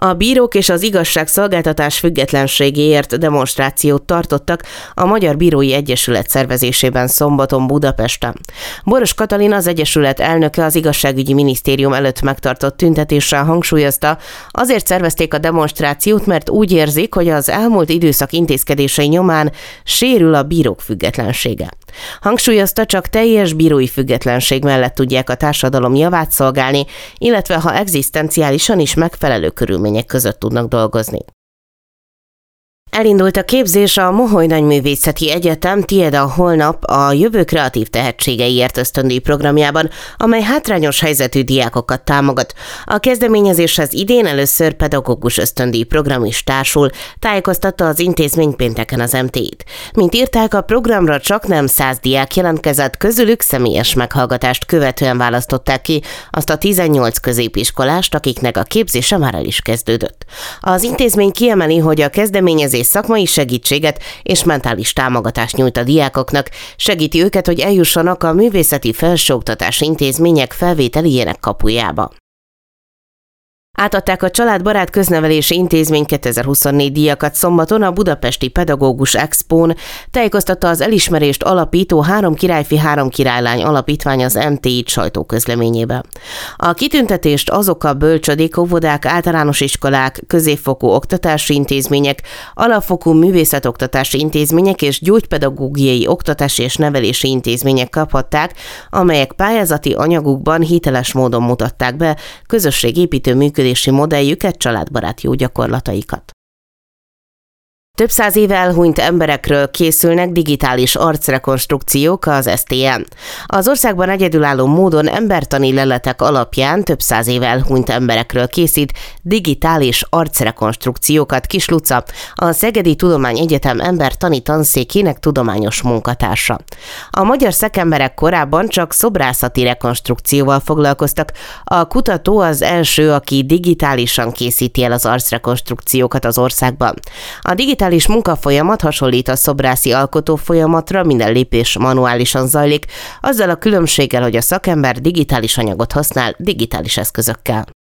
A bírók és az igazságszolgáltatás függetlenségéért demonstrációt tartottak a Magyar Bírói Egyesület szervezésében szombaton Budapesten. Boros Katalin, az egyesület elnöke, az igazságügyi minisztérium előtt megtartott tüntetéssel hangsúlyozta, azért szervezték a demonstrációt, mert úgy érzik, hogy az elmúlt időszak intézkedései nyomán sérül a bírók függetlensége. Hangsúlyozta, csak teljes bírói függetlenség mellett tudják a társadalom javát szolgálni, illetve ha egzisztenciálisan is megfelelő körülmények között tudnak dolgozni. Elindult a képzés a Moholy Nagyművészeti Egyetem Tied a holnap a jövő kreatív tehetségeiért ösztöndíj programjában, amely hátrányos helyzetű diákokat támogat. A kezdeményezéshez idén először pedagógus ösztöndíj program is társul, tájékoztatta az intézmény pénteken az MTI-t. Mint írták, a programra csaknem 100 diák jelentkezett, közülük személyes meghallgatást követően választották ki azt a 18 középiskolást, akiknek a képzése már el is kezdődött. Az intézmény kiemeli, hogy a kezdeményezés szakmai segítséget és mentális támogatást nyújt a diákoknak, segíti őket, hogy eljussanak a művészeti felsőoktatási intézmények felvételiének kapujába. Átadták a Családbarát Köznevelési Intézmény 2024 díjakat szombaton a Budapesti Pedagógus Expón, tájékoztatta az elismerést alapító 3 királyfi, 3 királylány alapítvány az MTI sajtóközleményében. A kitüntetést azok a bölcsödék, óvodák, általános iskolák, középfokú oktatási intézmények, alapfokú művészetoktatási intézmények és gyógypedagógiai oktatási és nevelési intézmények kaphatták, amelyek pályázati anyagukban hiteles módon mutatták be közösségépítő működési modelljüket, családbarát jó gyakorlataikat. Több 100 éve elhunyt emberekről készülnek digitális arcrekonstrukciók az STN. Az országban egyedülálló módon embertani leletek alapján több 100 éve elhunyt emberekről készít digitális arcrekonstrukciókat Kis Luca, a Szegedi Tudományegyetem embertani tanszékének tudományos munkatársa. A magyar szakemberek korábban csak szobrászati rekonstrukcióval foglalkoztak. A kutató az első, aki digitálisan készíti el az arcrekonstrukciókat az országban. A digitális munkafolyamat hasonlít a szobrászi alkotó folyamatra, minden lépés manuálisan zajlik, azzal a különbséggel, hogy a szakember digitális anyagot használ digitális eszközökkel.